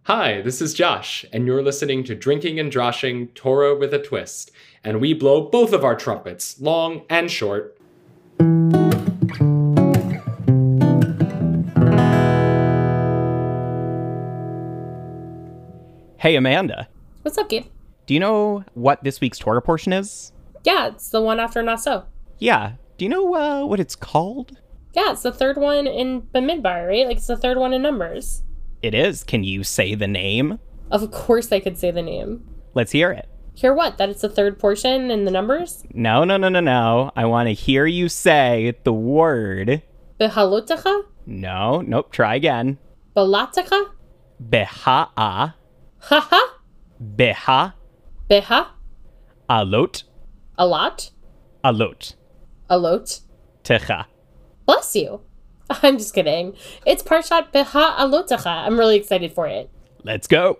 Hi, this is Josh, and you're listening to Drinking and Joshing Torah with a Twist, and we blow both of our trumpets, long and short. Hey, Amanda. What's up, Gabe? Do you know what this week's Torah portion is? Yeah, it's the one after Naso. Yeah. Do you know what it's called? Yeah, it's the third one in Bamidbar, right? Like, it's the third one in Numbers. It is. Can you say the name? Of course I could say the name. Let's hear it. Hear what? That it's the third portion in the Numbers? No. I want to hear you say the word. Behalotecha? Nope. Try again. Balatecha? Beha'a. Haha? Beha. Beha? Alot. Alot? Alot. Alot? Techa. Bless you. I'm just kidding. It's Parshat Beha Alotecha. I'm really excited for it. Let's go.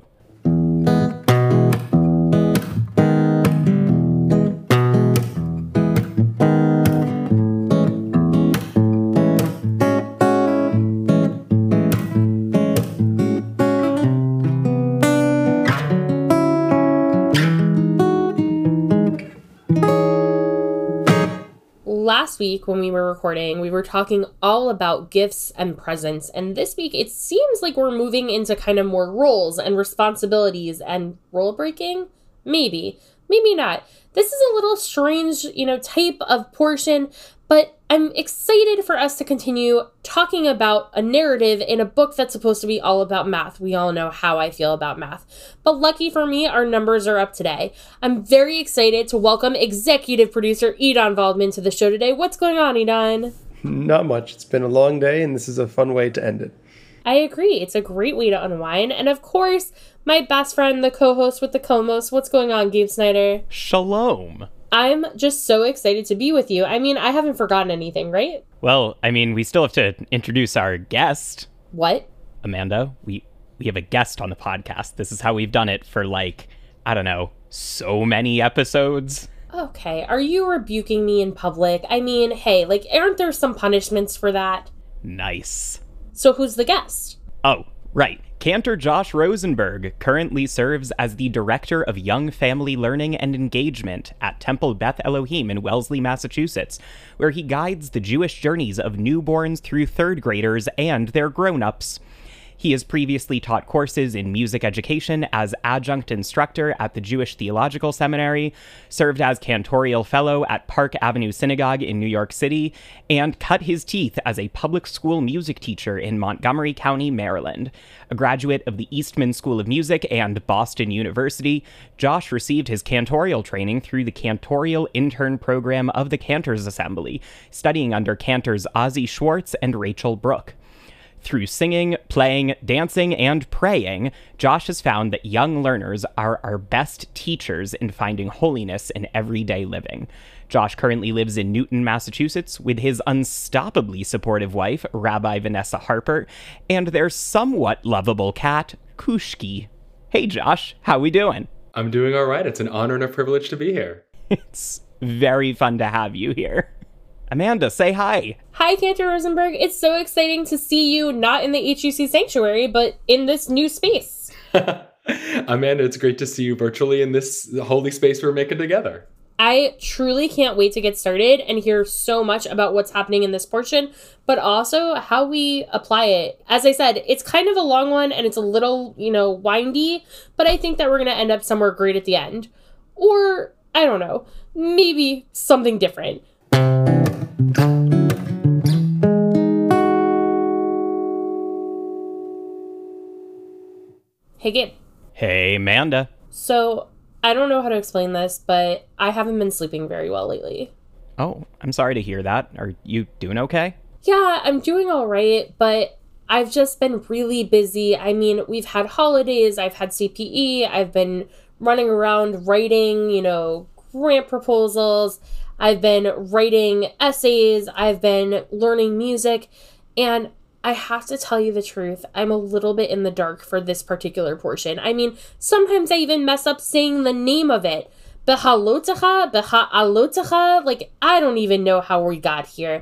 Last week when we were recording, we were talking all about gifts and presents, and this week it seems like we're moving into kind of more roles and responsibilities and role breaking. Maybe not. This is a little strange, type of portion, but I'm excited for us to continue talking about a narrative in a book that's supposed to be all about math. We all know how I feel about math. But lucky for me, our numbers are up today. I'm very excited to welcome executive producer Edon Waldman to the show today. What's going on, Edon? Not much. It's been a long day, and this is a fun way to end it. I agree. It's a great way to unwind. And of course, my best friend, the co-host with the co-most. What's going on, Gabe Snyder? Shalom. I'm just so excited to be with you. I mean, I haven't forgotten anything, right? Well, we still have to introduce our guest. What? Amanda, we have a guest on the podcast. This is how we've done it for so many episodes. Okay, are you rebuking me in public? I mean, hey, aren't there some punishments for that? Nice. So who's the guest? Oh, right. Cantor Josh Rosenberg currently serves as the Director of Young Family Learning and Engagement at Temple Beth Elohim in Wellesley, Massachusetts, where he guides the Jewish journeys of newborns through third graders and their grown-ups. He has previously taught courses in music education as adjunct instructor at the Jewish Theological Seminary, served as cantorial fellow at Park Avenue Synagogue in New York City, and cut his teeth as a public school music teacher in Montgomery County, Maryland. A graduate of the Eastman School of Music and Boston University, Josh received his cantorial training through the Cantorial Intern Program of the Cantors Assembly, studying under cantors Ozzie Schwartz and Rachel Brooke. Through singing, playing, dancing, and praying, Josh has found that young learners are our best teachers in finding holiness in everyday living. Josh currently lives in Newton, Massachusetts, with his unstoppably supportive wife, Rabbi Vanessa Harper, and their somewhat lovable cat, Kushki. Hey, Josh, how we doing? I'm doing all right. It's an honor and a privilege to be here. It's very fun to have you here. Amanda, say hi. Hi, Cantor Rosenberg. It's so exciting to see you not in the HUC sanctuary, but in this new space. Amanda, it's great to see you virtually in this holy space we're making together. I truly can't wait to get started and hear so much about what's happening in this portion, but also how we apply it. As I said, it's kind of a long one and it's a little, windy, but I think that we're going to end up somewhere great at the end. Or, I don't know, maybe something different. Hey, Gabe. Hey, Amanda. So, I don't know how to explain this, but I haven't been sleeping very well lately. Oh, I'm sorry to hear that. Are you doing okay? Yeah, I'm doing all right, but I've just been really busy. I mean, we've had holidays, I've had CPE, I've been running around writing, grant proposals, I've been writing essays, I've been learning music, and I have to tell you the truth, I'm a little bit in the dark for this particular portion. I mean, sometimes I even mess up saying the name of it. Behalotecha, Beha'alotecha, I don't even know how we got here.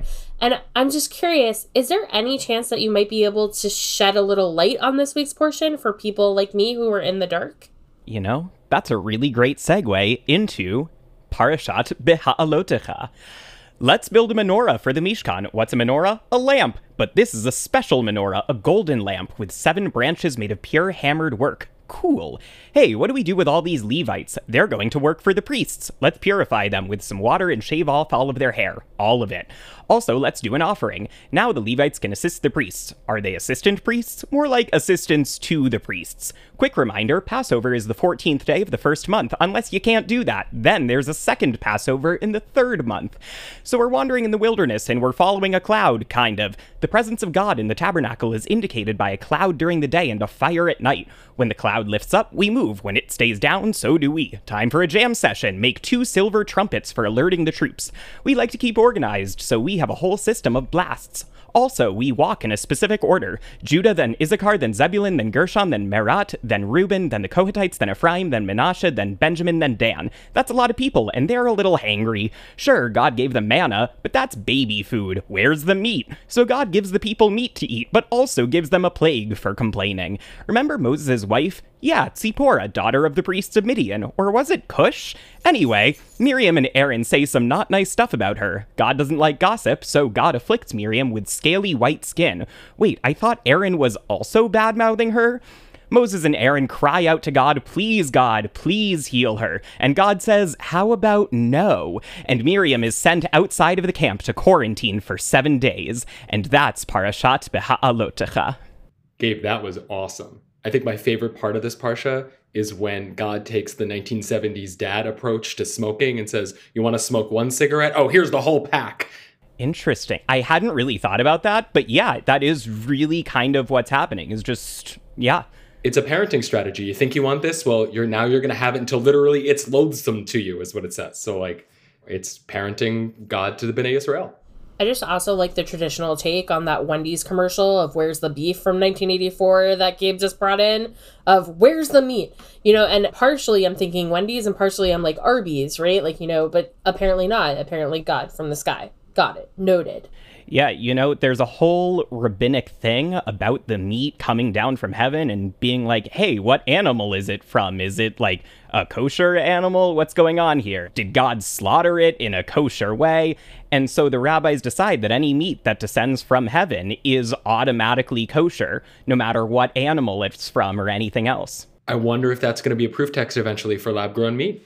And I'm just curious, is there any chance that you might be able to shed a little light on this week's portion for people like me who are in the dark? You know, that's a really great segue into Parashat Beha'alotecha. Let's build a menorah for the Mishkan. What's a menorah? A lamp. But this is a special menorah, a golden lamp with 7 branches made of pure hammered work. Cool. Hey, what do we do with all these Levites? They're going to work for the priests. Let's purify them with some water and shave off all of their hair. All of it. Also, let's do an offering. Now the Levites can assist the priests. Are they assistant priests? More like assistants to the priests. Quick reminder, Passover is the 14th day of the first month, unless you can't do that. Then there's a second Passover in the 3rd month. So we're wandering in the wilderness and we're following a cloud, kind of. The presence of God in the tabernacle is indicated by a cloud during the day and a fire at night. When the cloud lifts up, we move. When it stays down, so do we. Time for a jam session. Make 2 silver trumpets for alerting the troops. We like to keep organized, so we have a whole system of blasts. Also, we walk in a specific order. Judah, then Issachar, then Zebulun, then Gershon, then Merat, then Reuben, then the Kohathites, then Ephraim, then Manasseh, then Benjamin, then Dan. That's a lot of people, and they're a little hangry. Sure, God gave them manna, but that's baby food. Where's the meat? So God gives the people meat to eat, but also gives them a plague for complaining. Remember Moses' wife? Yeah, Tzipporah, daughter of the priests of Midian. Or was it Cush? Anyway, Miriam and Aaron say some not nice stuff about her. God doesn't like gossip, so God afflicts Miriam with scaly white skin. Wait, I thought Aaron was also bad-mouthing her? Moses and Aaron cry out to God, God, please heal her. And God says, how about no? And Miriam is sent outside of the camp to quarantine for 7 days. And that's Parashat Beha'alotecha. Gabe, that was awesome. I think my favorite part of this parsha is when God takes the 1970s dad approach to smoking and says, you want to smoke 1 cigarette? Oh, here's the whole pack. Interesting. I hadn't really thought about that, but yeah, that is really kind of what's happening. Is just, yeah. It's a parenting strategy. You think you want this? Well, you're going to have it until literally it's loathsome to you, is what it says. So, like, it's parenting God to the Bnei Israel. I just also like the traditional take on that Wendy's commercial of Where's the Beef from 1984 that Gabe just brought in, of where's the meat? You know, and partially I'm thinking Wendy's and partially I'm like Arby's, right? Like, you know, but apparently not. Apparently God from the sky. Got it. Noted. Yeah, you know, there's a whole rabbinic thing about the meat coming down from heaven and being like, hey, what animal is it from? Is it like a kosher animal? What's going on here? Did God slaughter it in a kosher way? And so the rabbis decide that any meat that descends from heaven is automatically kosher, no matter what animal it's from or anything else. I wonder if that's going to be a proof text eventually for lab-grown meat.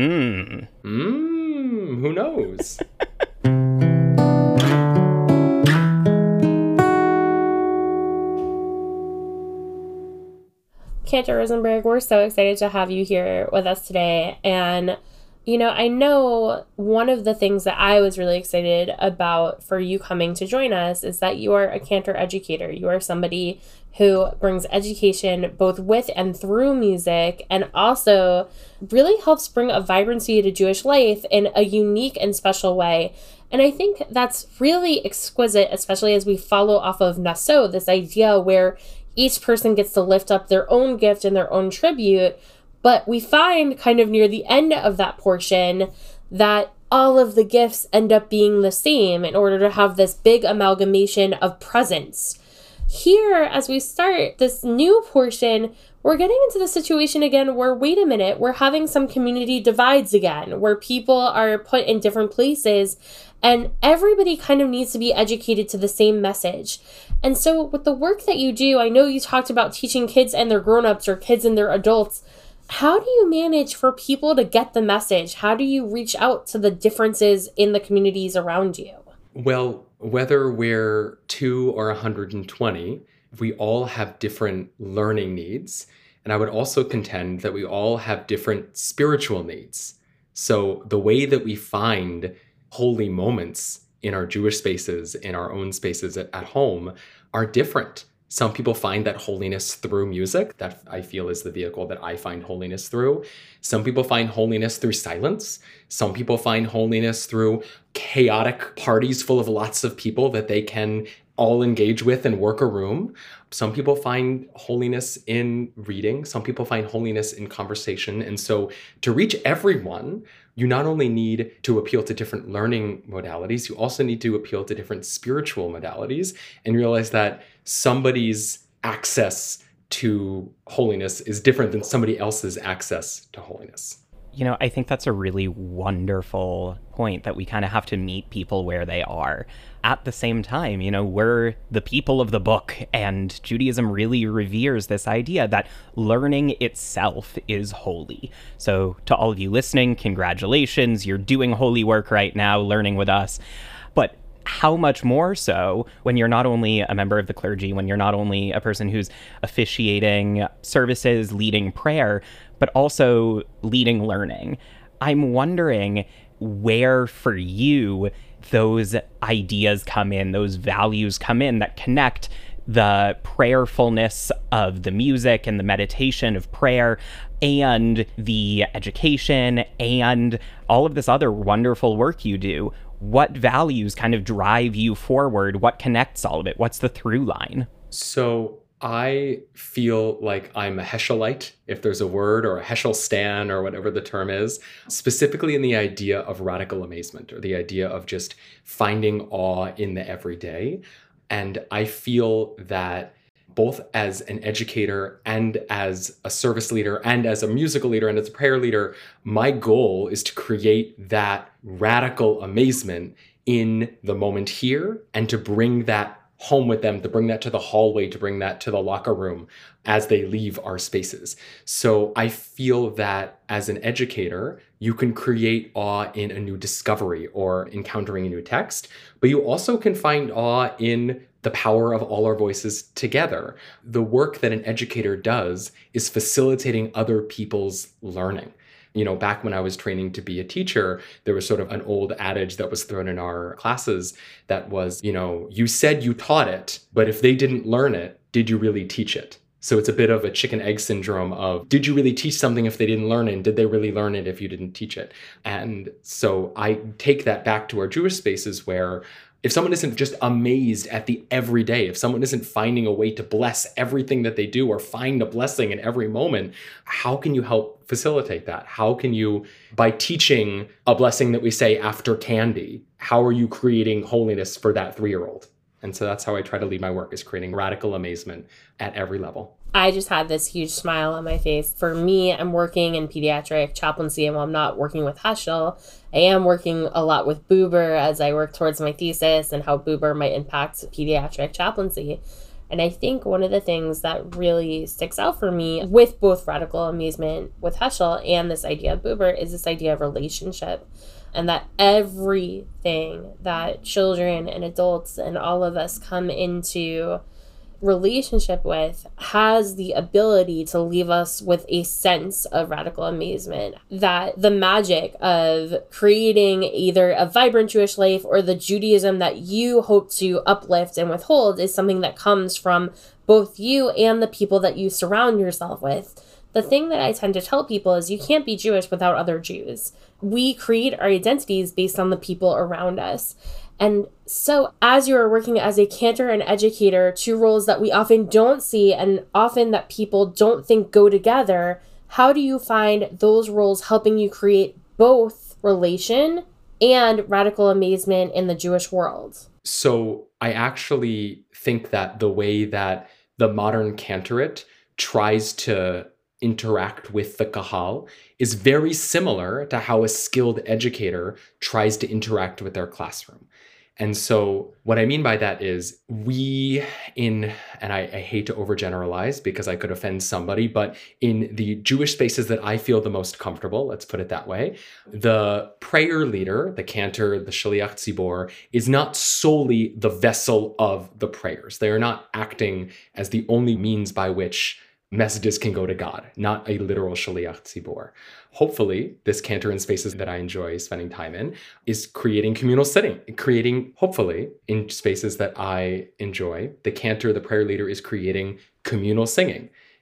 Who knows? Cantor Rosenberg, we're so excited to have you here with us today. And, you know, I know one of the things that I was really excited about for you coming to join us is that you are a Cantor educator. You are somebody who brings education both with and through music and also really helps bring a vibrancy to Jewish life in a unique and special way. And I think that's really exquisite, especially as we follow off of Naso, this idea where each person gets to lift up their own gift and their own tribute. But we find kind of near the end of that portion that all of the gifts end up being the same in order to have this big amalgamation of presence. Here, as we start this new portion, we're getting into the situation again where, wait a minute, we're having some community divides again, where people are put in different places and everybody kind of needs to be educated to the same message. And so with the work that you do, I know you talked about teaching kids and their grown-ups or kids and their adults. How do you manage for people to get the message? How do you reach out to the differences in the communities around you? Well, whether we're 2 or 120, we all have different learning needs. And I would also contend that we all have different spiritual needs. So the way that we find holy moments in our Jewish spaces, in our own spaces at home, are different. Some people find that holiness through music. That I feel is the vehicle that I find holiness through. Some people find holiness through silence. Some people find holiness through chaotic parties full of lots of people that they can all engage with and work a room. Some people find holiness in reading. Some people find holiness in conversation. And so to reach everyone, you not only need to appeal to different learning modalities, you also need to appeal to different spiritual modalities and realize that somebody's access to holiness is different than somebody else's access to holiness. I think that's a really wonderful point, that we kind of have to meet people where they are. At the same time, we're the people of the book, and Judaism really reveres this idea that learning itself is holy. So to all of you listening, congratulations, you're doing holy work right now, learning with us. But how much more so when you're not only a member of the clergy, when you're not only a person who's officiating services, leading prayer, but also leading learning. I'm wondering where for you those ideas come in, those values come in that connect the prayerfulness of the music and the meditation of prayer and the education and all of this other wonderful work you do. What values kind of drive you forward? What connects all of it? What's the through line? So I feel like I'm a Heschelite, if there's a word, or a Heschel stan, or whatever the term is, specifically in the idea of radical amazement, or the idea of just finding awe in the everyday. And I feel that both as an educator and as a service leader and as a musical leader and as a prayer leader, my goal is to create that radical amazement in the moment here and to bring that home with them, to bring that to the hallway, to bring that to the locker room as they leave our spaces. So I feel that as an educator, you can create awe in a new discovery or encountering a new text, but you also can find awe in the power of all our voices together. The work that an educator does is facilitating other people's learning. Back when I was training to be a teacher, there was sort of an old adage that was thrown in our classes that was, you said you taught it, but if they didn't learn it, did you really teach it? So it's a bit of a chicken egg syndrome of, did you really teach something if they didn't learn it? And did they really learn it if you didn't teach it? And so I take that back to our Jewish spaces where if someone isn't just amazed at the everyday, if someone isn't finding a way to bless everything that they do or find a blessing in every moment, how can you help facilitate that? How can you, by teaching a blessing that we say after candy, how are you creating holiness for that 3-year-old? And so that's how I try to lead my work, is creating radical amazement at every level. I just had this huge smile on my face. For me, I'm working in pediatric chaplaincy, and while I'm not working with Heschel, I am working a lot with Buber as I work towards my thesis and how Buber might impact pediatric chaplaincy. And I think one of the things that really sticks out for me with both radical amazement with Heschel and this idea of Buber is this idea of relationship. And that everything that children and adults and all of us come into relationship with has the ability to leave us with a sense of radical amazement, that the magic of creating either a vibrant Jewish life or the Judaism that you hope to uplift and withhold is something that comes from both you and the people that you surround yourself with. The thing that I tend to tell people is you can't be Jewish without other Jews. We create our identities based on the people around us. And so as you are working as a cantor and educator, two roles that we often don't see and often that people don't think go together, how do you find those roles helping you create both relation and radical amazement in the Jewish world? So I actually think that the way that the modern cantorate tries to interact with the kahal is very similar to how a skilled educator tries to interact with their classroom. And so what I mean by that is and I hate to overgeneralize because I could offend somebody, but in the Jewish spaces that I feel the most comfortable, let's put it that way, the prayer leader, the cantor, the shaliach tzibor, is not solely the vessel of the prayers. They are not acting as the only means by which messages can go to God, not a literal shaliach tzibor. Hopefully, this cantor in spaces that I enjoy spending time in is creating communal sitting, hopefully, in spaces that I enjoy, the cantor, the prayer leader, is creating communal singing.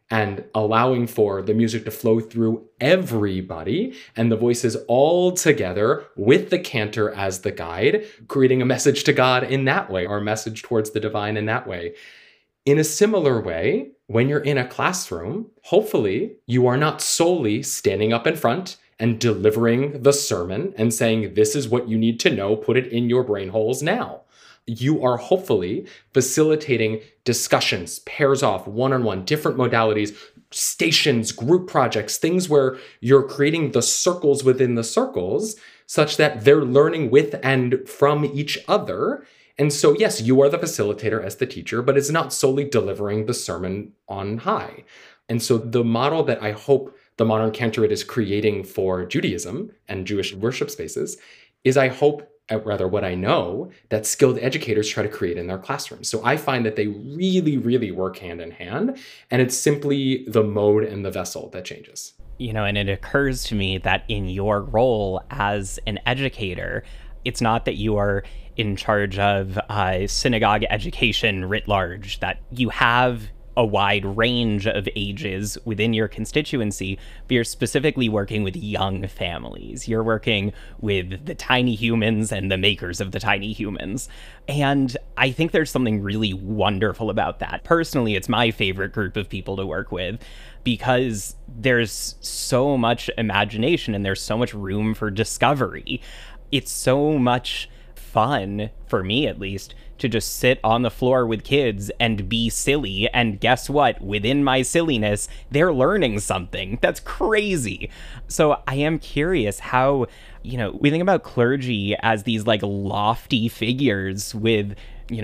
and allowing for the music to flow through everybody and the voices all together with the cantor as the guide, creating a message to God in that way, or a message towards the divine in that way. In a similar way, when you're in a classroom, hopefully you are not solely standing up in front and delivering the sermon and saying, this is what you need to know, put it in your brain holes now. You are hopefully facilitating discussions, pairs off, one-on-one, different modalities, stations, group projects, things where you're creating the circles within the circles such that they're learning with and from each other. And so, yes, you are the facilitator as the teacher, but it's not solely delivering the sermon on high. And so the model that I hope the modern cantorate is creating for Judaism and Jewish worship spaces is, I hope, rather what I know, that skilled educators try to create in their classrooms. So I find that they really, really work hand in hand, and it's simply the mode and the vessel that changes. And it occurs to me that in your role as an educator, it's not that you are in charge of synagogue education writ large, that you have a wide range of ages within your constituency, but you're specifically working with young families. You're working with the tiny humans and the makers of the tiny humans. And I think there's something really wonderful about that. Personally, it's my favorite group of people to work with because there's so much imagination and there's so much room for discovery. It's so much fun, for me at least, to just sit on the floor with kids and be silly. And guess what? Within my silliness, they're learning something. That's crazy. So I am curious how, we think about clergy as these like lofty figures with,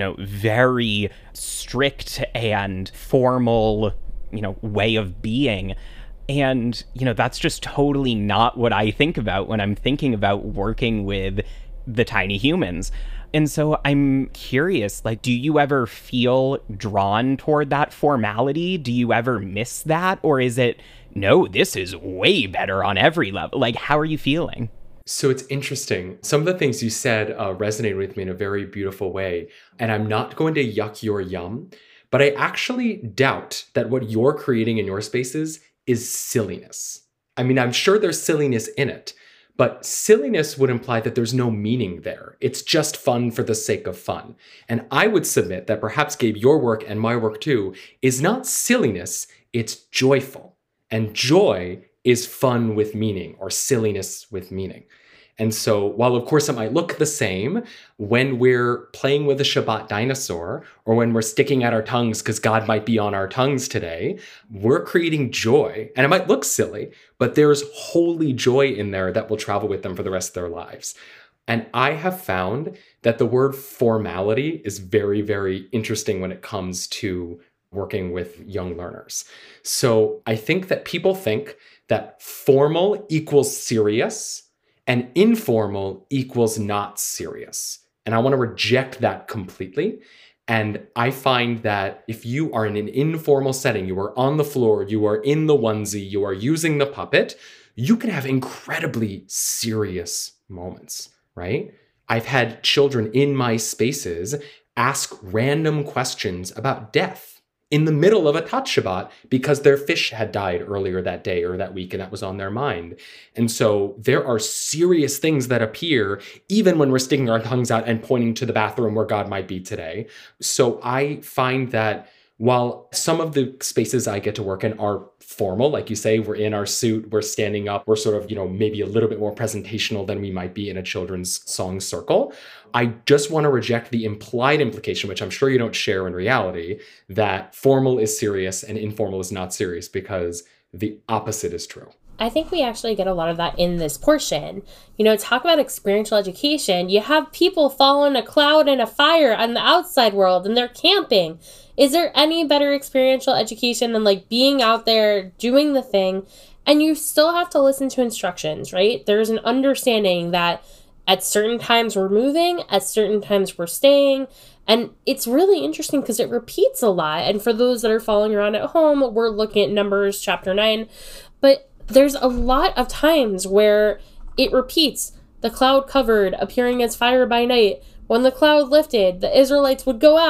very strict and formal, way of being. And, that's just totally not what I think about when I'm thinking about working with the tiny humans. And so I'm curious, do you ever feel drawn toward that formality? Do you ever miss that? Or is it, no, this is way better on every level? How are you feeling? So it's interesting. Some of the things you said resonated with me in a very beautiful way. And I'm not going to yuck your yum, but I actually doubt that what you're creating in your spaces is silliness. I mean, I'm sure there's silliness in it, but silliness would imply that there's no meaning there. It's just fun for the sake of fun. And I would submit that perhaps, Gabe, your work and my work too is not silliness, it's joyful. And joy is fun with meaning, or silliness with meaning. And so while of course it might look the same when we're playing with a Shabbat dinosaur or when we're sticking out our tongues because God might be on our tongues today, we're creating joy. And it might look silly, but there's holy joy in there that will travel with them for the rest of their lives. And I have found that the word formality is very, very interesting when it comes to working with young learners. So I think that people think that formal equals serious and informal equals not serious. And I want to reject that completely. And I find that if you are in an informal setting, you are on the floor, you are in the onesie, you are using the puppet, you can have incredibly serious moments, right? I've had children in my spaces ask random questions about death in the middle of a Tat Shabbat because their fish had died earlier that day or that week and that was on their mind. And so there are serious things that appear even when we're sticking our tongues out and pointing to the bathroom where God might be today. So I find that while some of the spaces I get to work in are formal, like you say, we're in our suit, we're standing up, we're sort of, maybe a little bit more presentational than we might be in a children's song circle. I just want to reject the implied implication, which I'm sure you don't share in reality, that formal is serious and informal is not serious, because the opposite is true. I think we actually get a lot of that in this portion. Talk about experiential education. You have people following a cloud and a fire on the outside world and they're camping. Is there any better experiential education than being out there doing the thing? And you still have to listen to instructions, right? There's an understanding that at certain times we're moving, at certain times we're staying. And it's really interesting because it repeats a lot. And for those that are following around at home, we're looking at Numbers chapter 9. But there's a lot of times where it repeats. The cloud covered, appearing as fire by night. When the cloud lifted, the Israelites would go out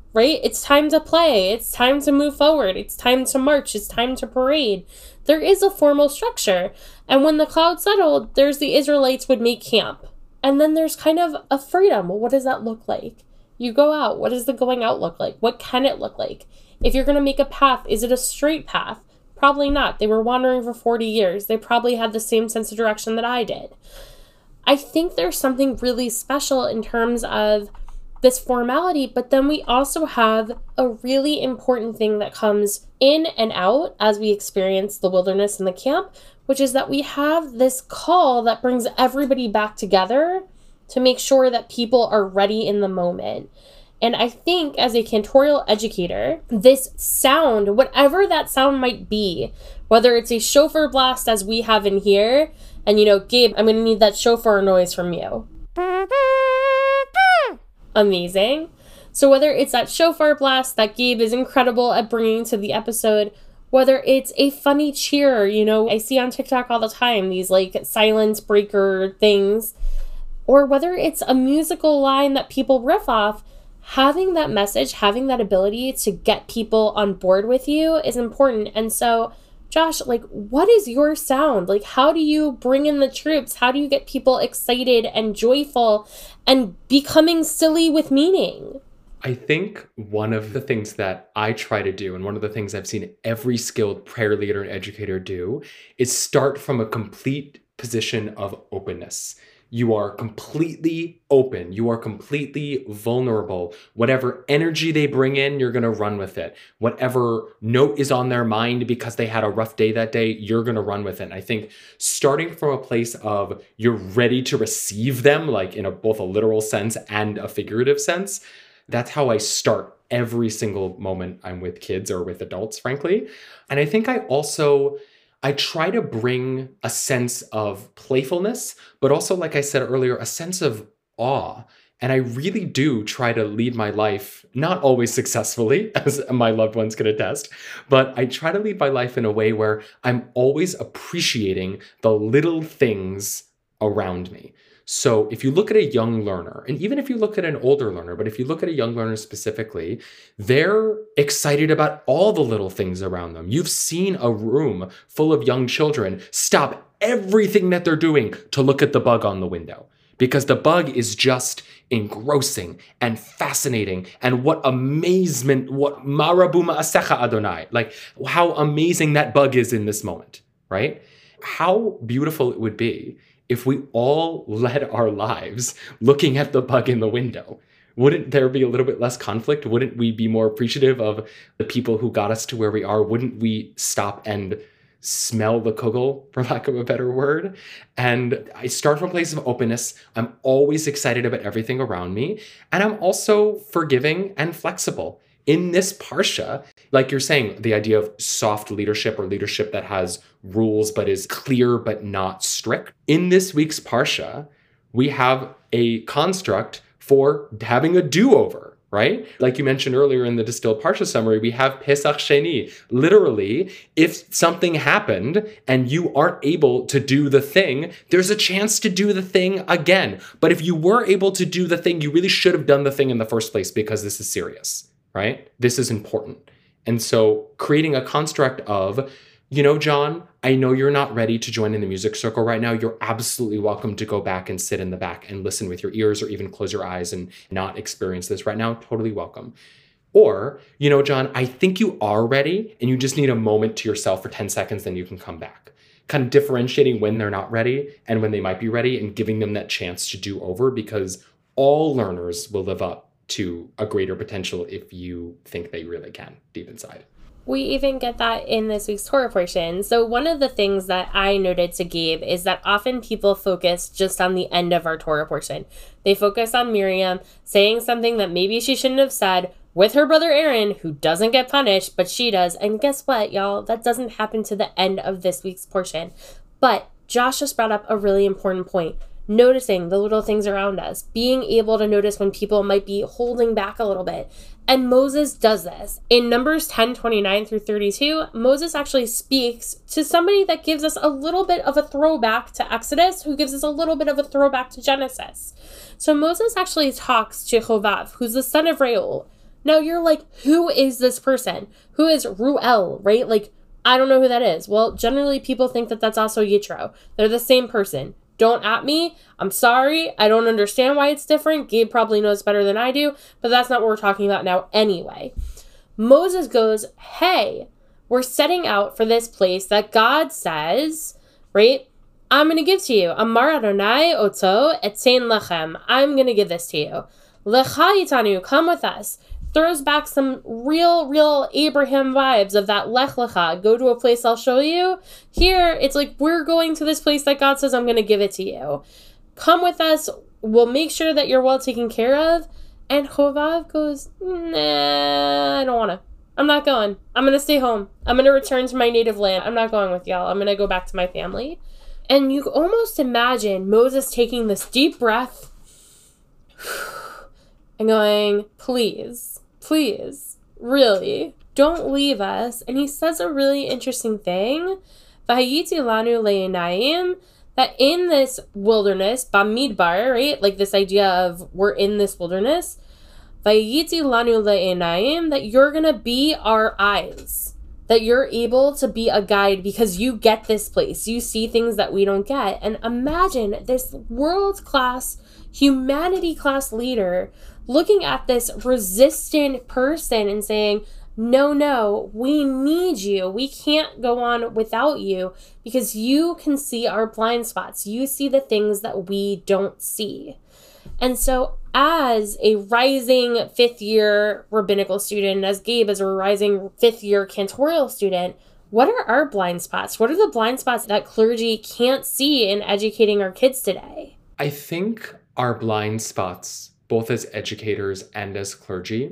right? It's time to play. It's time to move forward. It's time to march. It's time to parade. There is a formal structure. And when the cloud settled, there's the Israelites would make camp. And then there's kind of a freedom. Well, what does that look like? You go out. What does the going out look like? What can it look like? If you're going to make a path, is it a straight path? Probably not. They were wandering for 40 years. They probably had the same sense of direction that I did. I think there's something really special in terms of this formality, but then we also have a really important thing that comes in and out as we experience the wilderness and the camp, which is that we have this call that brings everybody back together to make sure that people are ready in the moment. And I think as a cantorial educator, this sound, whatever that sound might be, whether it's a shofar blast as we have in here, and Gabe, I'm going to need that shofar noise from you. Amazing. So whether it's that shofar blast that Gabe is incredible at bringing to the episode, whether it's a funny cheer, I see on TikTok all the time, these like silence breaker things, or whether it's a musical line that people riff off, having that message, having that ability to get people on board with you is important. And so, Josh, what is your sound? How do you bring in the troops? How do you get people excited and joyful and becoming silly with meaning? I think one of the things that I try to do, and one of the things I've seen every skilled prayer leader and educator do, is start from a complete position of openness. You are completely open. You are completely vulnerable. Whatever energy they bring in, you're going to run with it. Whatever note is on their mind because they had a rough day that day, you're going to run with it. And I think starting from a place of you're ready to receive them, like in both a literal sense and a figurative sense, that's how I start every single moment I'm with kids or with adults, frankly. And I think I try to bring a sense of playfulness, but also, like I said earlier, a sense of awe. And I really do try to lead my life, not always successfully, as my loved ones can attest, but I try to lead my life in a way where I'm always appreciating the little things around me. So if you look at a young learner, and even if you look at an older learner, but if you look at a young learner specifically, they're excited about all the little things around them. You've seen a room full of young children stop everything that they're doing to look at the bug on the window, because the bug is just engrossing and fascinating. And what amazement, what marabu ma'asecha Adonai, how amazing that bug is in this moment, right? How beautiful it would be if we all led our lives looking at the bug in the window. Wouldn't there be a little bit less conflict? Wouldn't we be more appreciative of the people who got us to where we are? Wouldn't we stop and smell the kugel, for lack of a better word? And I start from a place of openness. I'm always excited about everything around me. And I'm also forgiving and flexible. In this parsha, like you're saying, the idea of soft leadership or leadership that has rules but is clear but not strict. In this week's parsha, we have a construct for having a do-over, right? Like you mentioned earlier in the distilled parsha summary, we have Pesach Sheni. Literally, if something happened and you aren't able to do the thing, there's a chance to do the thing again. But if you were able to do the thing, you really should have done the thing in the first place, because this is serious. Right? This is important. And so creating a construct of, John, I know you're not ready to join in the music circle right now. You're absolutely welcome to go back and sit in the back and listen with your ears, or even close your eyes and not experience this right now. Totally welcome. Or, John, I think you are ready and you just need a moment to yourself for 10 seconds, then you can come back. Kind of differentiating when they're not ready and when they might be ready, and giving them that chance to do over, because all learners will live up to a greater potential if you think they really can deep inside. We even get that in this week's Torah portion. So one of the things that I noted to Gabe is that often people focus just on the end of our Torah portion. They focus on Miriam saying something that maybe she shouldn't have said with her brother Aaron, who doesn't get punished, but she does. And guess what, y'all? That doesn't happen to the end of this week's portion. But Josh just brought up a really important point. Noticing the little things around us, being able to notice when people might be holding back a little bit. And Moses does this. In Numbers 10:29 through 32, Moses actually speaks to somebody that gives us a little bit of a throwback to Exodus, who gives us a little bit of a throwback to Genesis. So Moses actually talks to Chovav, who's the son of Reuel. Now you're like, who is this person? Who is Ruel, right? Like, I don't know who that is. Well, generally people think that that's also Yitro. They're the same person. Don't at me. I'm sorry. I don't understand why it's different. Gabe probably knows better than I do, but that's not what we're talking about now anyway. Moses goes, hey, we're setting out for this place that God says, right? I'm going to give to you. Amar Adonai oto etzein lechem. I'm going to give this to you. Lecha yitanu, come with us. Throws back some real Abraham vibes of that Lech Lecha. Go to a place I'll show you. Here, it's like, we're going to this place that God says I'm going to give it to you. Come with us. We'll make sure that you're well taken care of. And Chovav goes, nah, I don't want to. I'm not going. I'm going to stay home. I'm going to return to my native land. I'm not going with y'all. I'm going to go back to my family. And you almost imagine Moses taking this deep breath and going, please, really, don't leave us. And he says a really interesting thing. V'hayiti lanu le'enayim, that in this wilderness, bamidbar, right? Like this idea of we're in this wilderness. V'hayiti lanu le'enayim, that you're going to be our eyes. That you're able to be a guide because you get this place. You see things that we don't get. And imagine this world-class, humanity-class leader looking at this resistant person and saying, no, we need you. We can't go on without you because you can see our blind spots. You see the things that we don't see. And so as a rising fifth-year rabbinical student, as Gabe is a rising fifth-year cantorial student, what are our blind spots? What are the blind spots that clergy can't see in educating our kids today? I think our blind spots, both as educators and as clergy,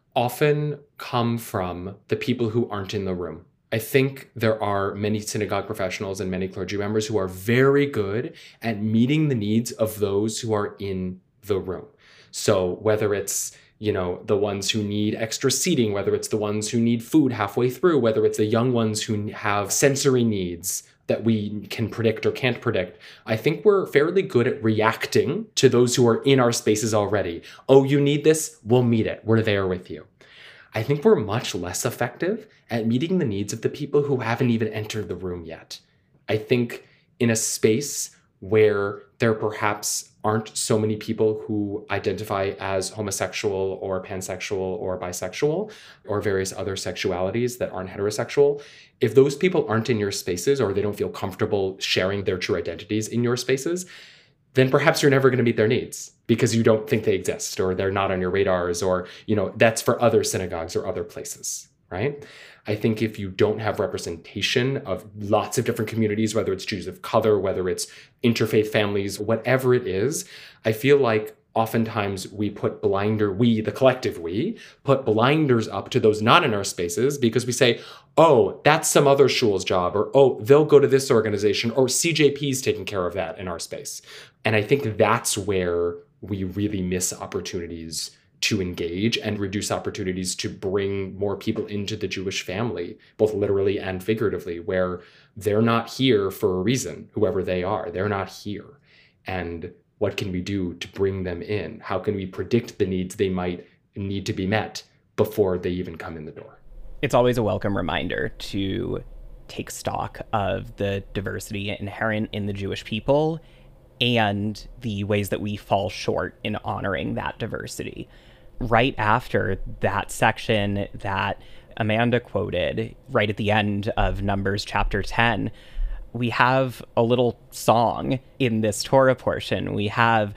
often come from the people who aren't in the room. I think there are many synagogue professionals and many clergy members who are very good at meeting the needs of those who are in the room. So whether it's, the ones who need extra seating, whether it's the ones who need food halfway through, whether it's the young ones who have sensory needs that we can predict or can't predict, I think we're fairly good at reacting to those who are in our spaces already. Oh, you need this? We'll meet it. We're there with you. I think we're much less effective at meeting the needs of the people who haven't even entered the room yet. I think in a space where there perhaps aren't so many people who identify as homosexual or pansexual or bisexual or various other sexualities that aren't heterosexual, if those people aren't in your spaces or they don't feel comfortable sharing their true identities in your spaces, then perhaps you're never going to meet their needs because you don't think they exist or they're not on your radars or, that's for other synagogues or other places, right? I think if you don't have representation of lots of different communities, whether it's Jews of color, whether it's interfaith families, whatever it is, I feel like oftentimes we, the collective we, put blinders up to those not in our spaces because we say, oh, that's some other shul's job, or, oh, they'll go to this organization, or CJP's taking care of that in our space. And I think that's where we really miss opportunities to engage and reduce opportunities to bring more people into the Jewish family, both literally and figuratively, where they're not here for a reason, whoever they are. They're not here. And what can we do to bring them in? How can we predict the needs they might need to be met before they even come in the door? It's always a welcome reminder to take stock of the diversity inherent in the Jewish people and the ways that we fall short in honoring that diversity. Right after that section that Amanda quoted, right at the end of Numbers chapter 10, we have a little song in this Torah portion. We have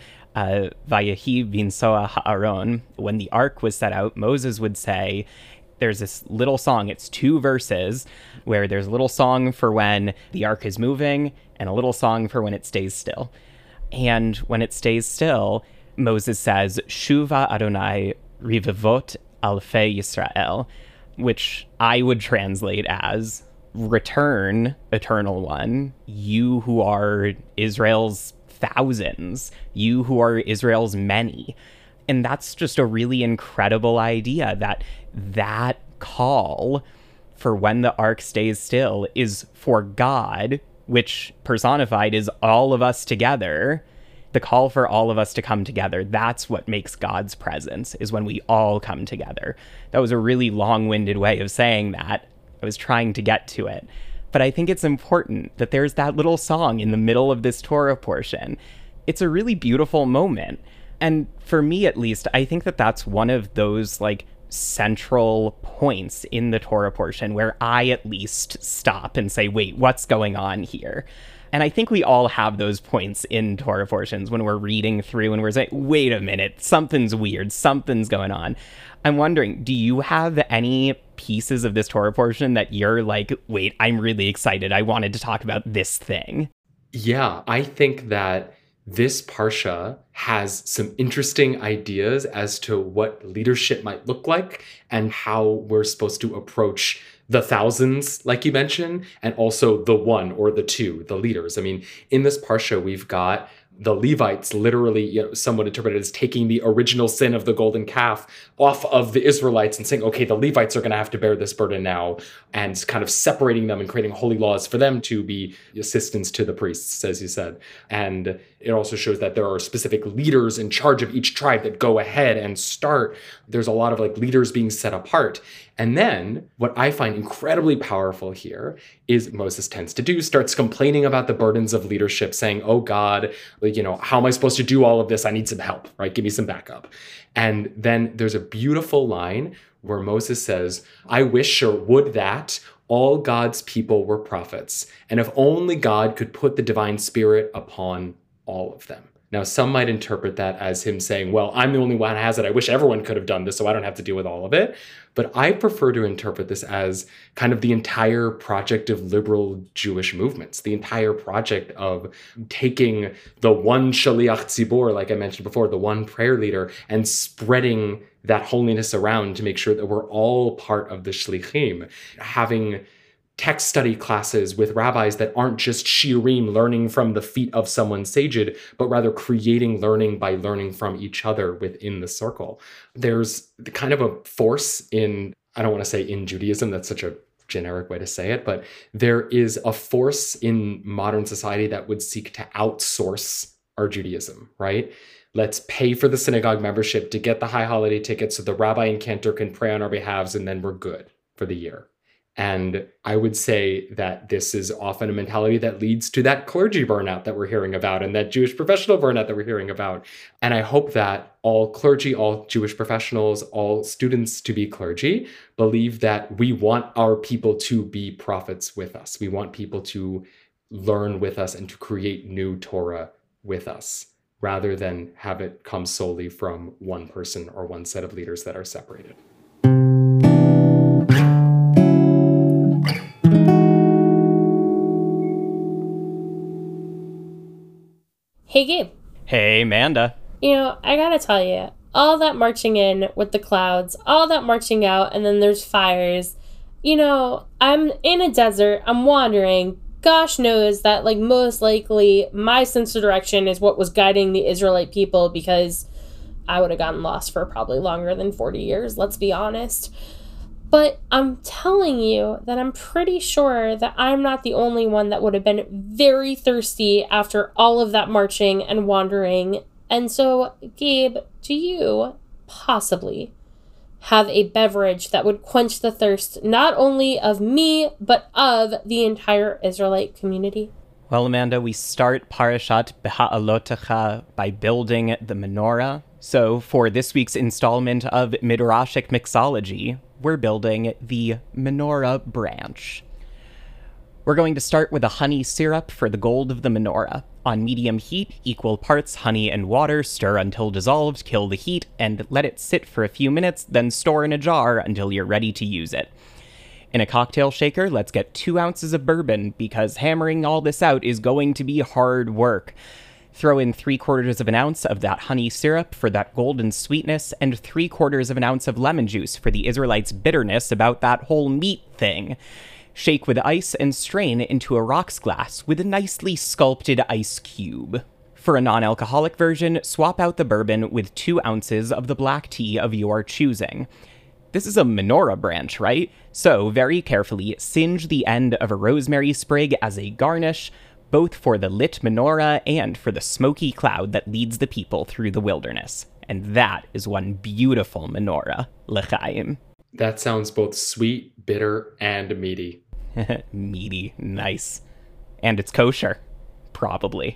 Vayehi Binsoa Ha'aron. When the ark was set out, Moses would say, there's this little song, it's 2 verses, where there's a little song for when the ark is moving and a little song for when it stays still. And when it stays still, Moses says, Shuva Adonai Rivavot Alfei Yisrael, which I would translate as, return, Eternal One, you who are Israel's thousands, you who are Israel's many. And that's just a really incredible idea, that call for when the ark stays still is for God, which personified is all of us together, The call for all of us to come together, that's what makes God's presence, is when we all come together. That was a really long-winded way of saying that. I was trying to get to it. But I think it's important that there's that little song in the middle of this Torah portion. It's a really beautiful moment. And for me, at least, I think that that's one of those, like, central points in the Torah portion where I at least stop and say, wait, what's going on here? And I think we all have those points in Torah portions when we're reading through and we're saying, wait a minute, something's weird, something's going on. I'm wondering, do you have any pieces of this Torah portion that you're like, wait, I'm really excited, I wanted to talk about this thing? Yeah, I think that this Parsha has some interesting ideas as to what leadership might look like and how we're supposed to approach the thousands, like you mentioned, and also the one or the two, the leaders. I mean, in this Parsha, we've got the Levites literally, somewhat interpreted as taking the original sin of the golden calf off of the Israelites and saying, okay, the Levites are going to have to bear this burden now, and kind of separating them and creating holy laws for them to be assistants to the priests, as you said. And it also shows that there are specific leaders in charge of each tribe that go ahead and start. There's a lot of like leaders being set apart. And then what I find incredibly powerful here is Moses tends to do, starts complaining about the burdens of leadership, saying, oh God, how am I supposed to do all of this? I need some help, right? Give me some backup. And then there's a beautiful line where Moses says, I wish or would that all God's people were prophets, and if only God could put the divine spirit upon all of them. Now, some might interpret that as him saying, well, I'm the only one who has it. I wish everyone could have done this so I don't have to deal with all of it. But I prefer to interpret this as kind of the entire project of liberal Jewish movements, the entire project of taking the one Shaliach Tzibor, like I mentioned before, the one prayer leader, and spreading that holiness around to make sure that we're all part of the Shlichim, having text study classes with rabbis that aren't just shiurim, learning from the feet of someone saged, but rather creating learning by learning from each other within the circle. There's kind of a force in, I don't want to say in Judaism, that's such a generic way to say it, but there is a force in modern society that would seek to outsource our Judaism, right? Let's pay for the synagogue membership to get the high holiday tickets so the rabbi and cantor can pray on our behalves, and then we're good for the year. And I would say that this is often a mentality that leads to that clergy burnout that we're hearing about and that Jewish professional burnout that we're hearing about. And I hope that all clergy, all Jewish professionals, all students to be clergy believe that we want our people to be prophets with us. We want people to learn with us and to create new Torah with us, rather than have it come solely from one person or one set of leaders that are separated. Hey, Gabe. Hey, Amanda. I gotta tell you, all that marching in with the clouds, all that marching out, and then there's fires. I'm in a desert, I'm wandering. Gosh knows that, most likely my sense of direction is what was guiding the Israelite people, because I would have gotten lost for probably longer than 40 years, let's be honest. But I'm telling you that I'm pretty sure that I'm not the only one that would have been very thirsty after all of that marching and wandering. And so, Gabe, do you possibly have a beverage that would quench the thirst not only of me, but of the entire Israelite community? Well, Amanda, we start Parashat Beha'alotecha by building the menorah. So for this week's installment of Midrashic Mixology, we're building the menorah branch. We're going to start with a honey syrup for the gold of the menorah. On medium heat, equal parts honey and water, stir until dissolved, kill the heat, and let it sit for a few minutes, then store in a jar until you're ready to use it. In a cocktail shaker, let's get 2 ounces of bourbon, because hammering all this out is going to be hard work. Throw in 3/4 of an ounce of that honey syrup for that golden sweetness, and 3/4 of an ounce of lemon juice for the Israelites' bitterness about that whole meat thing. Shake with ice and strain into a rocks glass with a nicely sculpted ice cube. For a non-alcoholic version, swap out the bourbon with 2 ounces of the black tea of your choosing. This is a menorah branch, right? So, very carefully, singe the end of a rosemary sprig as a garnish, both for the lit menorah and for the smoky cloud that leads the people through the wilderness. And that is one beautiful menorah, l'chaim. That sounds both sweet, bitter, and meaty. Meaty, nice. And it's kosher, probably.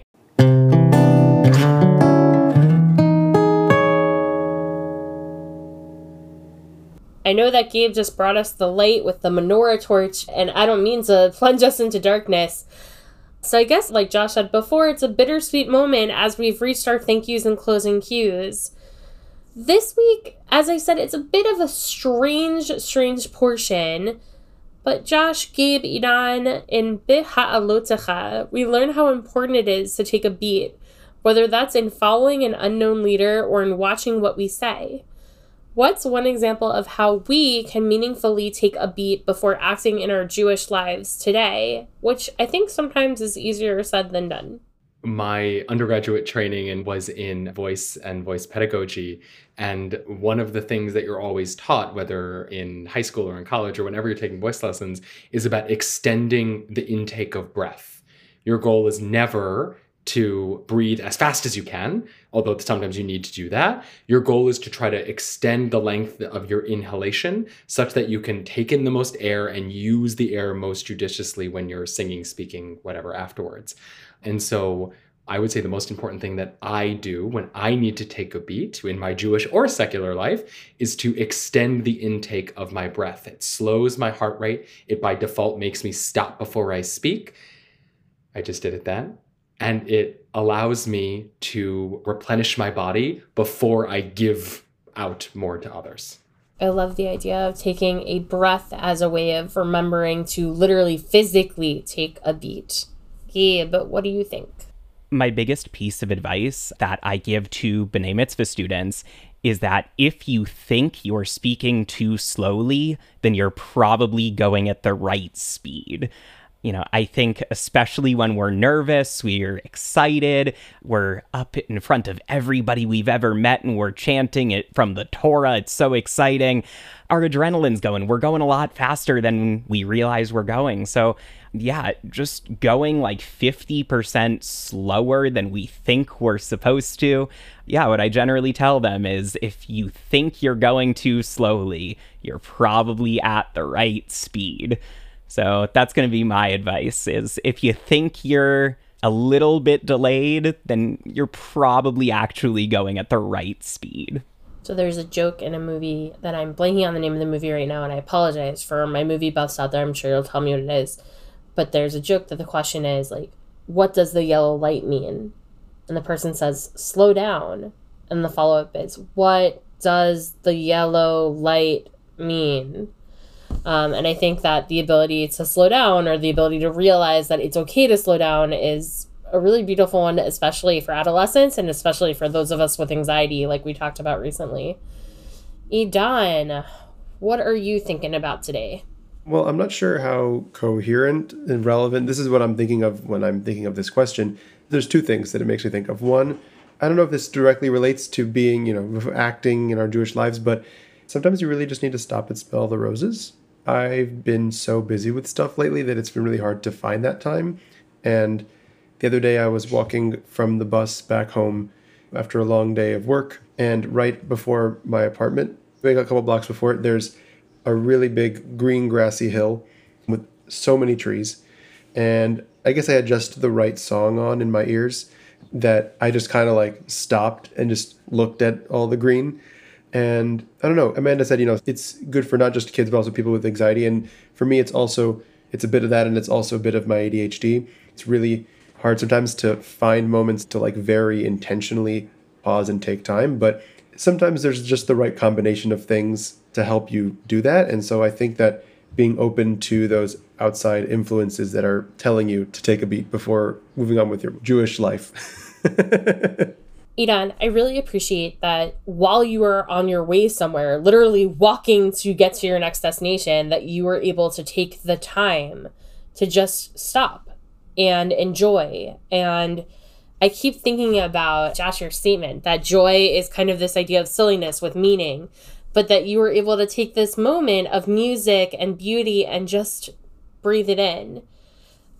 I know that Gabe just brought us the light with the menorah torch, and I don't mean to plunge us into darkness. So I guess, like Josh said before, it's a bittersweet moment as we've reached our thank yous and closing cues. This week, as I said, it's a bit of a strange portion. But Josh, Gabe, Idan, in Bit Ha'alotecha, we learn how important it is to take a beat, whether that's in following an unknown leader or in watching what we say. What's one example of how we can meaningfully take a beat before acting in our Jewish lives today, which I think sometimes is easier said than done? My undergraduate training was in voice and voice pedagogy. And one of the things that you're always taught, whether in high school or in college or whenever you're taking voice lessons, is about extending the intake of breath. Your goal is never to breathe as fast as you can, although sometimes you need to do that. Your goal is to try to extend the length of your inhalation such that you can take in the most air and use the air most judiciously when you're singing, speaking, whatever afterwards. And so I would say the most important thing that I do when I need to take a beat in my Jewish or secular life is to extend the intake of my breath. It slows my heart rate. It by default makes me stop before I speak. I just did it then. And it allows me to replenish my body before I give out more to others. I love the idea of taking a breath as a way of remembering to literally physically take a beat. Gabe, what do you think? My biggest piece of advice that I give to B'nai Mitzvah students is that if you think you're speaking too slowly, then you're probably going at the right speed. You know, I think especially when we're nervous, we're excited, we're up in front of everybody we've ever met and we're chanting it from the Torah. It's so exciting. Our adrenaline's going. We're going a lot faster than we realize we're going. So yeah, just going like 50% slower than we think we're supposed to. Yeah, what I generally tell them is if you think you're going too slowly, you're probably at the right speed. So that's going to be my advice, is if you think you're a little bit delayed, then you're probably actually going at the right speed. So there's a joke in a movie that I'm blanking on the name of the movie right now, and I apologize for my movie buffs out there. I'm sure you'll tell me what it is. But there's a joke that the question is, like, what does the yellow light mean? And the person says, slow down. And the follow-up is, what does the yellow light mean? And I think that the ability to slow down, or the ability to realize that it's okay to slow down, is a really beautiful one, especially for adolescents and especially for those of us with anxiety like we talked about recently. Idan, what are you thinking about today? Well, I'm not sure how coherent and relevant. This is what I'm thinking of when I'm thinking of this question. There's two things that it makes me think of. One, I don't know if this directly relates to being, acting in our Jewish lives, but sometimes you really just need to stop and smell the roses. I've been so busy with stuff lately that it's been really hard to find that time. And the other day I was walking from the bus back home after a long day of work, and right before my apartment, a couple blocks before it, there's a really big green grassy hill with so many trees. And I guess I had just the right song on in my ears that I just kind of like stopped and just looked at all the green. And I don't know, Amanda said, it's good for not just kids, but also people with anxiety. And for me, it's a bit of that, and it's also a bit of my ADHD. It's really hard sometimes to find moments to like very intentionally pause and take time. But sometimes there's just the right combination of things to help you do that. And so I think that being open to those outside influences that are telling you to take a beat before moving on with your Jewish life. Idan, I really appreciate that while you were on your way somewhere, literally walking to get to your next destination, that you were able to take the time to just stop and enjoy. And I keep thinking about Josh, your statement that joy is kind of this idea of silliness with meaning, but that you were able to take this moment of music and beauty and just breathe it in.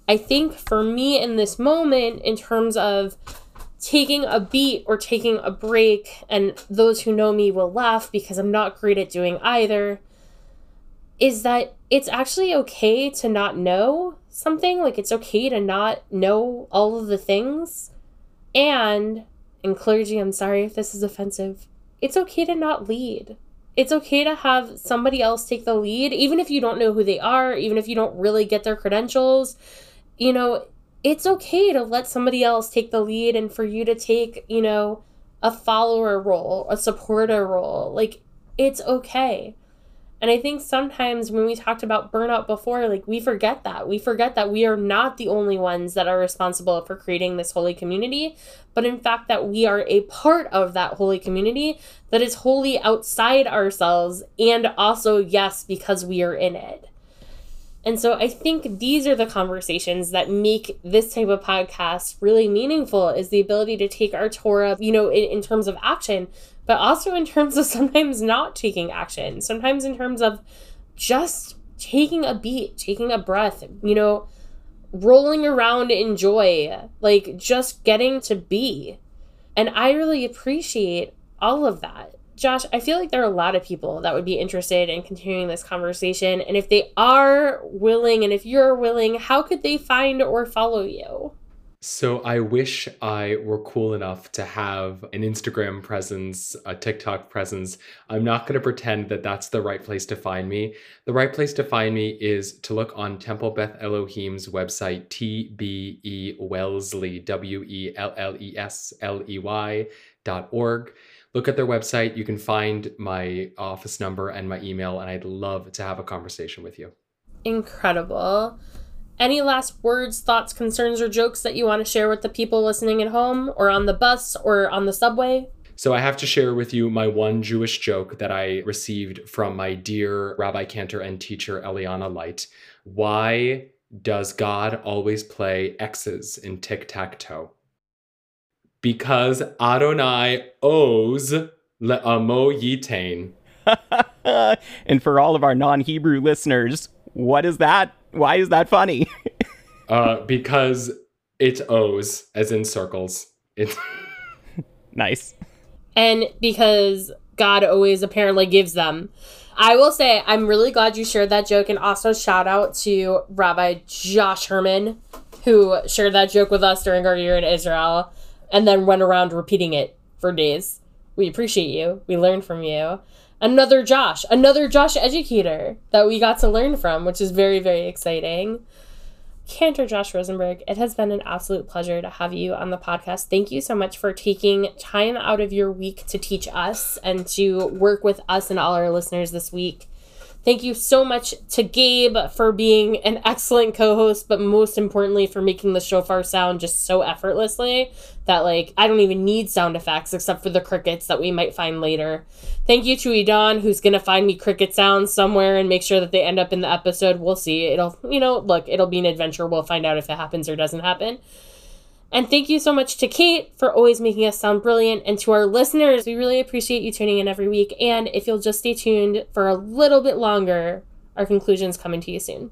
I think for me in this moment, in terms of taking a beat or taking a break, and those who know me will laugh because I'm not great at doing either, is that it's actually okay to not know something. Like, it's okay to not know all of the things. And in clergy, I'm sorry if this is offensive, it's okay to not lead. It's okay to have somebody else take the lead, even if you don't know who they are, even if you don't really get their credentials. You know, it's okay to let somebody else take the lead and for you to take, you know, a follower role, a supporter role. Like, it's okay. And I think sometimes when we talked about burnout before, like, we forget that. We forget that we are not the only ones that are responsible for creating this holy community, but in fact that we are a part of that holy community that is wholly outside ourselves, and also, yes, because we are in it. And so I think these are the conversations that make this type of podcast really meaningful, is the ability to take our Torah, you know, in terms of action, but also in terms of sometimes not taking action, sometimes in terms of just taking a beat, taking a breath, you know, rolling around in joy, like just getting to be. And I really appreciate all of that. Josh, I feel like there are a lot of people that would be interested in continuing this conversation. And if they are willing, and if you're willing, how could they find or follow you? So I wish I were cool enough to have an Instagram presence, a TikTok presence. I'm not going to pretend that that's the right place to find me. The right place to find me is to look on Temple Beth Elohim's website, TBE Wellesley, WELLESLEY.org. Look at their website. You can find my office number and my email, and I'd love to have a conversation with you. Incredible. Any last words, thoughts, concerns, or jokes that you want to share with the people listening at home or on the bus or on the subway? So I have to share with you my one Jewish joke that I received from my dear Rabbi Cantor and teacher, Eliana Light. Why does God always play X's in tic-tac-toe? Because Adonai owes le'amo yitain. And for all of our non-Hebrew listeners, what is that? Why is that funny? Because it owes, as in circles. It's Nice. And because God always apparently gives them. I will say, I'm really glad you shared that joke, and also shout out to Rabbi Josh Herman, who shared that joke with us during our year in Israel, and then went around repeating it for days. We appreciate you. We learned from you. Another Josh educator that we got to learn from, which is very, very exciting. Cantor Josh Rosenberg, it has been an absolute pleasure to have you on the podcast. Thank you so much for taking time out of your week to teach us and to work with us and all our listeners this week. Thank you so much to Gabe for being an excellent co-host, but most importantly for making the shofar sound just so effortlessly that, like, I don't even need sound effects except for the crickets that we might find later. Thank you to Idan, who's going to find me cricket sounds somewhere and make sure that they end up in the episode. We'll see. It'll be an adventure. We'll find out if it happens or doesn't happen. And thank you so much to Kate for always making us sound brilliant. And to our listeners, we really appreciate you tuning in every week. And if you'll just stay tuned for a little bit longer, our conclusion's coming to you soon.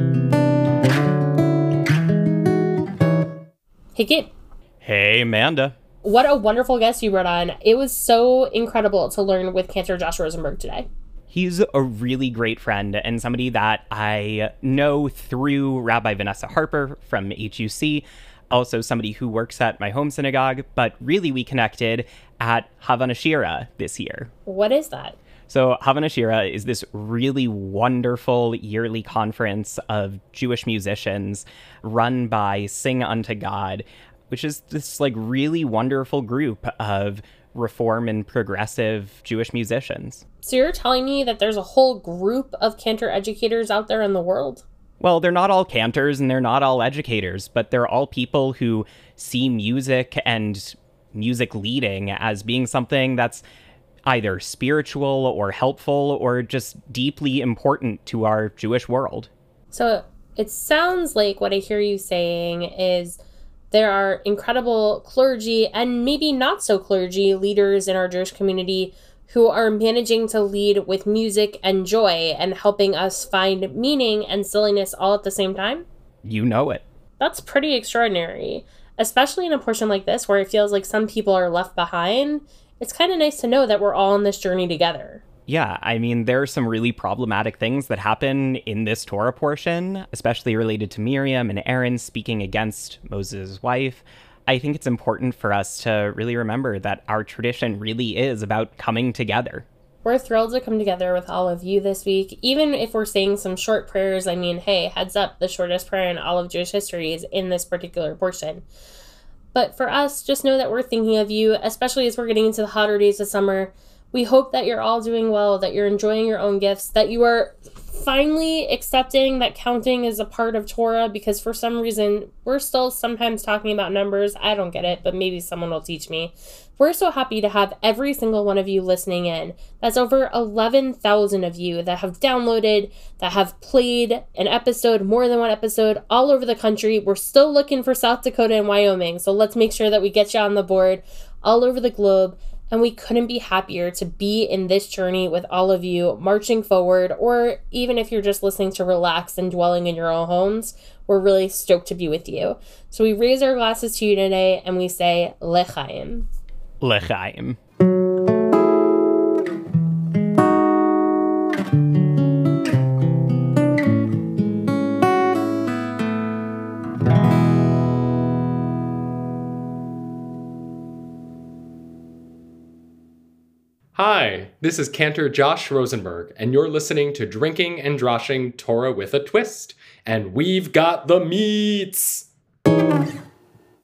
Hey, Kate. Hey, Amanda. What a wonderful guest you brought on. It was so incredible to learn with Cantor Josh Rosenberg today. He's a really great friend and somebody that I know through Rabbi Vanessa Harper from HUC. Also somebody who works at my home synagogue, but really we connected at Havana Shira this year. What is that? So Havana Shira is this really wonderful yearly conference of Jewish musicians run by Sing Unto God, which is this like really wonderful group of reform and progressive Jewish musicians. So you're telling me that there's a whole group of cantor educators out there in the world? Well, they're not all cantors and they're not all educators, but they're all people who see music and music leading as being something that's either spiritual or helpful or just deeply important to our Jewish world. So it sounds like what I hear you saying is there are incredible clergy and maybe not so clergy leaders in our Jewish community who are managing to lead with music and joy and helping us find meaning and silliness all at the same time? You know it. That's pretty extraordinary, especially in a portion like this where it feels like some people are left behind. It's kind of nice to know that we're all on this journey together. Yeah, I mean, there are some really problematic things that happen in this Torah portion, especially related to Miriam and Aaron speaking against Moses' wife. I think it's important for us to really remember that our tradition really is about coming together. We're thrilled to come together with all of you this week. Even if we're saying some short prayers, I mean, hey, heads up, the shortest prayer in all of Jewish history is in this particular portion. But for us, just know that we're thinking of you, especially as we're getting into the hotter days of summer. We hope that you're all doing well, that you're enjoying your own gifts, that you are finally accepting that counting is a part of Torah, because for some reason, we're still sometimes talking about numbers. I don't get it, but maybe someone will teach me. We're so happy to have every single one of you listening in. That's over 11,000 of you that have downloaded, that have played an episode, more than one episode, all over the country. We're still looking for South Dakota and Wyoming, so let's make sure that we get you on the board all over the globe. And we couldn't be happier to be in this journey with all of you, marching forward, or even if you're just listening to relax and dwelling in your own homes, we're really stoked to be with you. So we raise our glasses to you today and we say, L'chaim. L'chaim. Hi, this is Cantor Josh Rosenberg, and you're listening to Drinking and Droshing Torah with a Twist, and we've got the meats!